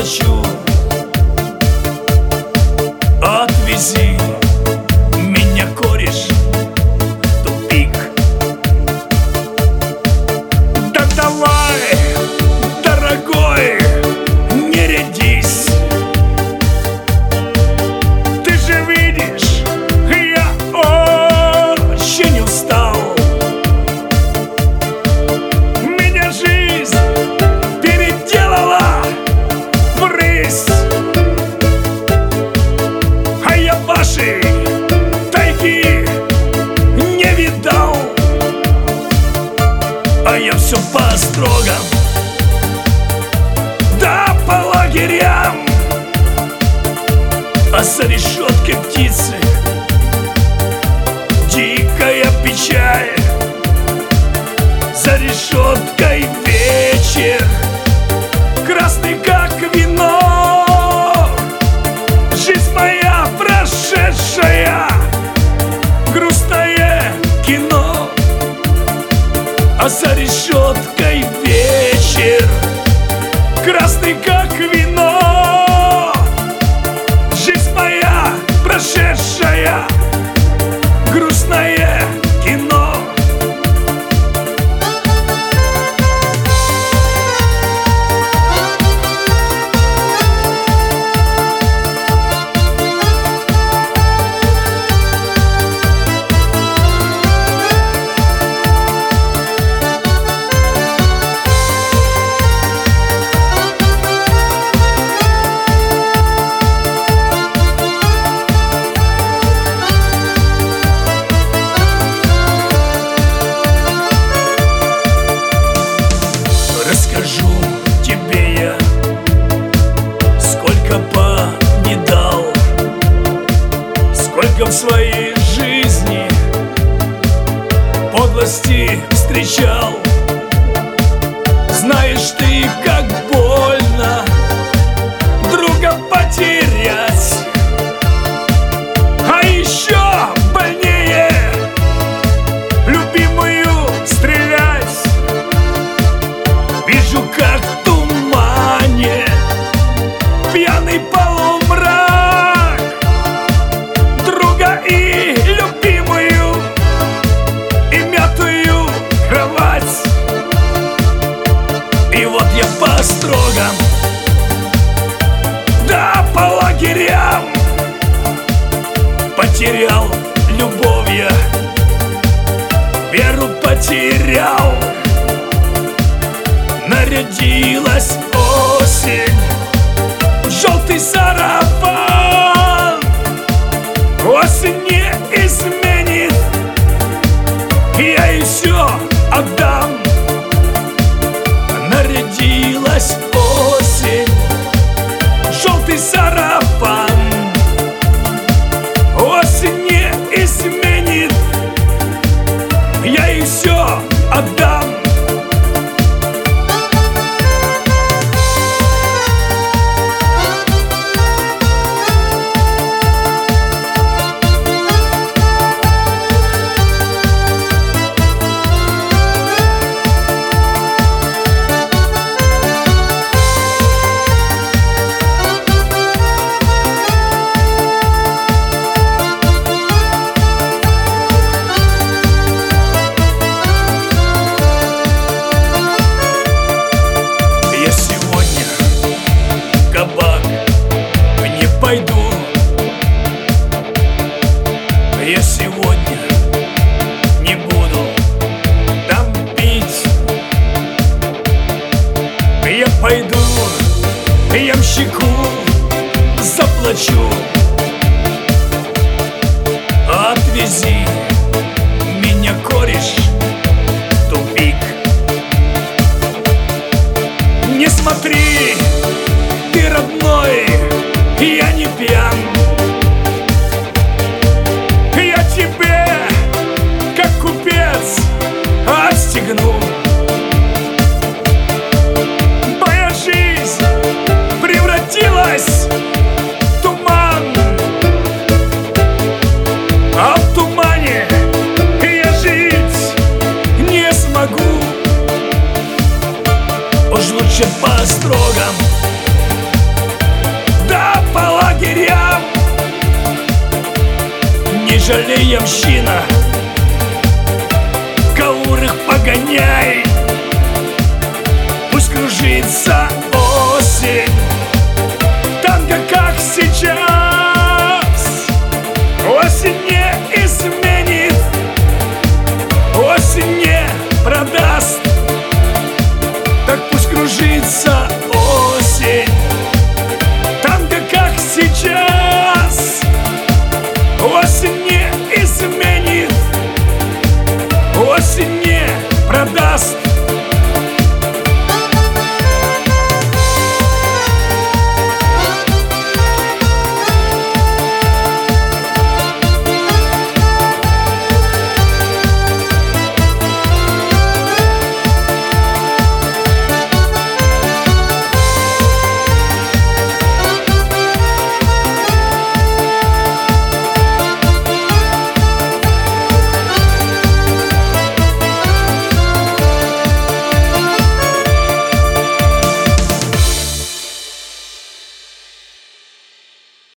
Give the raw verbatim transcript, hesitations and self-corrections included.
заплачу. Отвези меня, кореш, в тупик. Да давай, дорогой, не рядись. Ты же видишь, я очень устал. Меня жизнь переделала в рысь, а я вашей тайги не видал. А я все по строгам, да по лагерям. А за решеткой птицы дикая печаль. За решеткой вечер красный, как вино. Жизнь моя прошедшая, грустное кино. А за решеткой вечер красный, как вино. Жизнь моя прошедшая, грустное кино. Расскажу тебе я, сколько повидал, сколько в своей жизни подлости встречал. Знаешь ты, как больно друга потерять, а еще больнее любимую стрелять. Вижу, как в тумане пьяный полумрак друга и любимую, и мятую кровать. И вот я по строгам, да по лагерям потерял любовь я, веру потерял. Нарядилась осень, желтый сарафан. Осень не изменит, я ей все отдам. Нарядилась осень, желтый сарафан. Осень не изменит, я ей все отдам. Пойду, я сегодня не буду там пить. Я пойду, ямщику заплачу. Отвези меня, кореш, в тупик. Не смотри, ты родной, я не пьян. Я тебе, как купец, отстегну. Моя жизнь превратилась в туман, а в тумане я жить не смогу. Уж лучше по строгам, жалея мщина, каурых погоняй, пусть кружится